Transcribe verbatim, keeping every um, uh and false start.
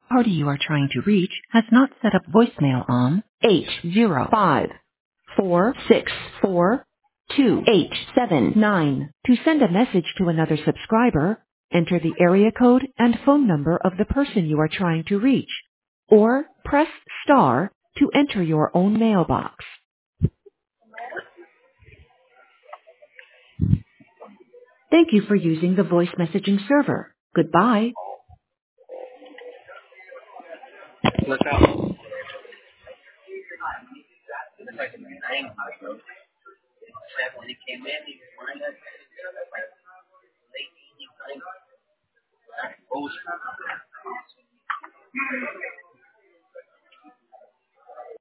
party you are trying to reach has not set up voicemail on eight zero five four six four two eight seven nine. To send a message to another subscriber, enter the area code and phone number of the person you are trying to reach, or press star to enter your own mailbox. Thank you for using the voice messaging server. Goodbye. Look out. When he came in, he was wearing that like late eighties, nineties.